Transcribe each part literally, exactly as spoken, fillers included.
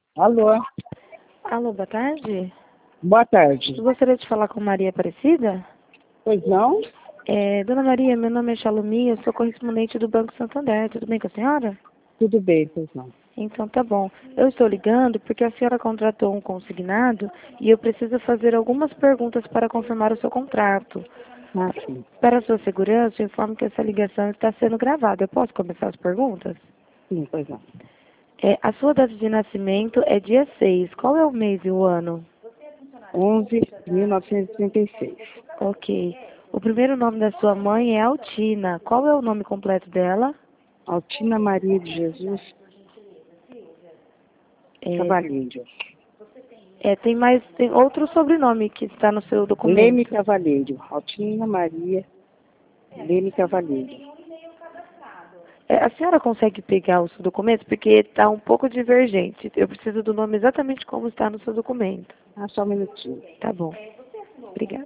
Alô, Alô, boa tarde. boa tarde. Eu gostaria de falar com Maria Aparecida. Pois não? É, Dona Maria, meu nome é Xalumi, eu sou correspondente do Banco Santander. Tudo bem com a senhora? Tudo bem, pois não. Então tá bom. Eu estou ligando porque a senhora contratou um consignado e eu preciso fazer algumas perguntas para confirmar o seu contrato. Ah, sim. Para a sua segurança, eu informo que essa ligação está sendo gravada. Eu posso começar as perguntas? Sim, pois não. É, a sua data de nascimento é dia seis. Qual é o mês e o ano? onze de mil novecentos e trinta e seis. Ok. O primeiro nome da sua mãe é Altina. Qual é o nome completo dela? Altina Maria de Jesus É, Cavalheiro. é, tem mais, tem outro sobrenome que está no seu Leme documento. Cavalheiro. Altina Maria Leme Cavalheiro. É, a senhora consegue pegar o seu documento? Porque está um pouco divergente. Eu preciso do nome exatamente como está no seu documento. Ah, só um minutinho. Tá bom. Obrigada.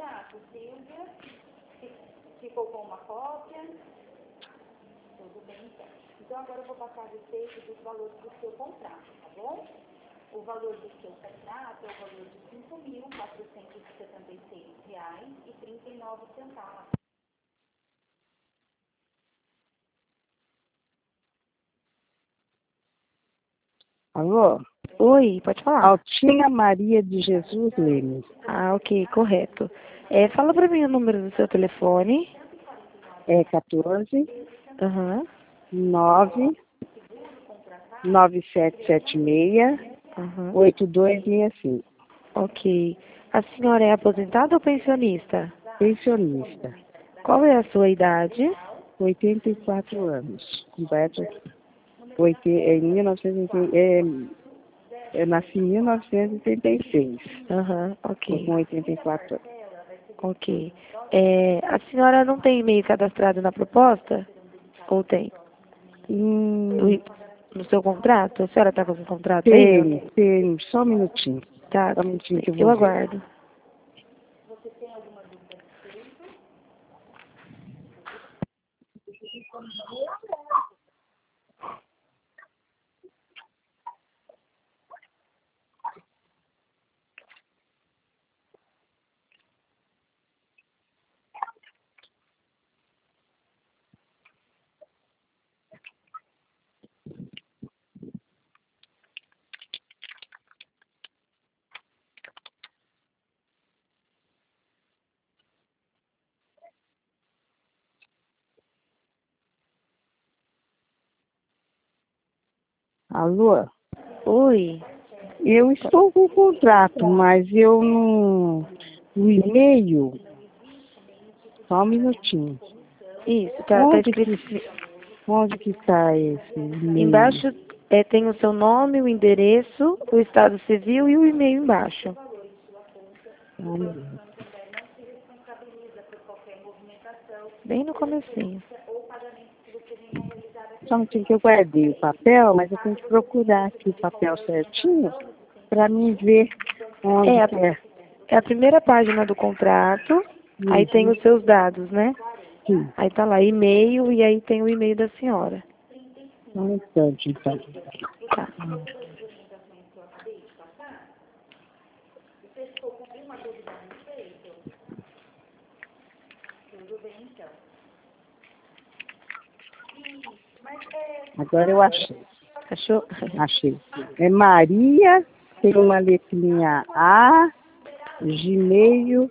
Alô? Oi, pode falar. Altina Maria de Jesus Leme. Ah, ok, correto. É, fala para mim o número do seu telefone. É quatorze, Aham, nove, nove sete sete seis, aham. oito dois seis cinco. Ok. A senhora é aposentada ou pensionista? Pensionista. Qual é a sua idade? oitenta e quatro anos. Completo. Oite- em mil novecentos e oitenta, é, eu nasci em mil novecentos e oitenta e seis. Aham, Estou com ok. oitenta e quatro anos. Ok. É, a senhora não tem e-mail cadastrado na proposta? Ou tem? O Hum, e- No seu contrato? A senhora está com o contrato aí? tenho, tenho. Só um minutinho. Tá, Só um minutinho que eu eu vou ver. aguardo. Alô? Oi. Eu estou com o contrato, mas eu não... O e-mail... Só um minutinho. Isso, tá, tá Onde escrito que, onde que está esse e-mail? embaixo, é, tem o seu nome, o endereço, o estado civil e o e-mail embaixo. Vamos ver. Bem no comecinho. Só um minutinho que eu guardei o papel, mas eu tenho que procurar aqui o papel certinho para mim ver onde É, a, que é. é a primeira página do contrato, aí tem Uhum. os seus dados, né? Sim. Aí tá lá, e-mail, e aí tem o e-mail da senhora. Só um instante, então. Tá. Agora eu achei. Achou? Achei. É Maria, tem uma letrinha A, Gmail,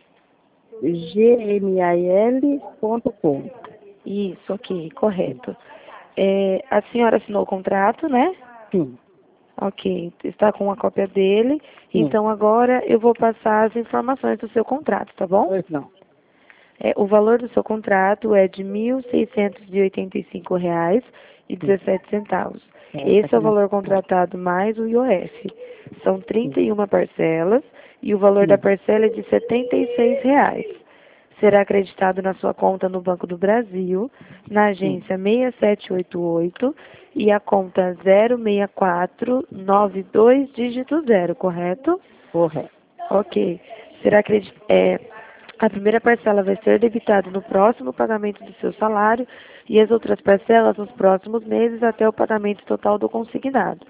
gmail ponto com. Isso, ok, correto. É, a senhora assinou o contrato, né? Sim, Ok, está com a cópia dele. sim. Então agora eu vou passar as informações do seu contrato, tá bom? Pois não. É, o valor do seu contrato é de mil seiscentos e oitenta e cinco reais e Sim. dezessete centavos. É, tá Esse é aqui o na... valor contratado mais o I O F. São Sim, trinta e uma parcelas e o valor da sim, parcela é de setenta e seis reais. Será acreditado na sua conta no Banco do Brasil, na sim. agência seis sete oito oito e a conta zero seis quatro nove dois dígito zero, correto? Correto. Ok. Será acredit... é, a primeira parcela vai ser debitada no próximo pagamento do seu salário e as outras parcelas nos próximos meses até o pagamento total do consignado.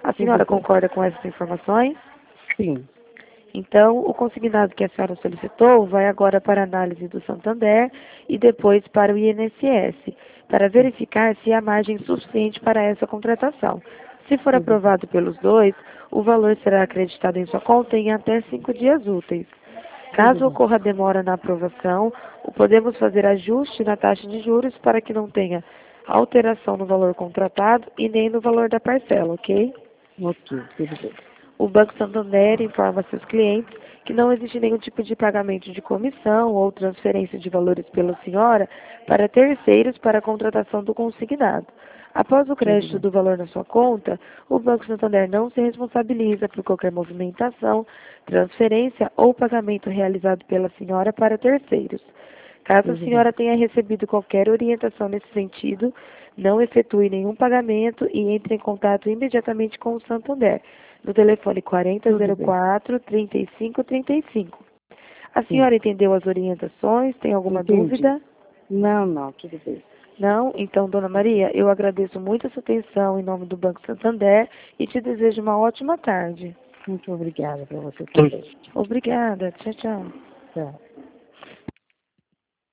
A senhora Tudo bem. concorda com essas informações? Sim. Então, o consignado que a senhora solicitou vai agora para a análise do Santander e depois para o I N S S, para verificar se há margem suficiente para essa contratação. Se for Tudo bem. aprovado pelos dois, o valor será acreditado em sua conta em até cinco dias úteis. Tudo Caso bem. ocorra demora na aprovação, podemos fazer ajuste na taxa de juros para que não tenha alteração no valor contratado e nem no valor da parcela, ok? Ok, tudo bem. O Banco Santander informa seus clientes que não existe nenhum tipo de pagamento de comissão ou transferência de valores pela senhora para terceiros para a contratação do consignado. Após o Tudo crédito bem. do valor na sua conta, o Banco Santander não se responsabiliza por qualquer movimentação, transferência ou pagamento realizado pela senhora para terceiros. Caso a Tudo bem. senhora tenha recebido qualquer orientação nesse sentido, não efetue nenhum pagamento e entre em contato imediatamente com o Santander, no telefone quarenta Tudo zero bem. quatro, trinta e cinco, trinta e cinco. A Sim. senhora entendeu as orientações? Tem alguma Entendi. dúvida? Não, não, tudo bem. Não? Então, dona Maria, eu agradeço muito a sua atenção em nome do Banco Santander e te desejo uma ótima tarde. Muito obrigada para você também. Obrigada. Tchau, tchau. Tchau.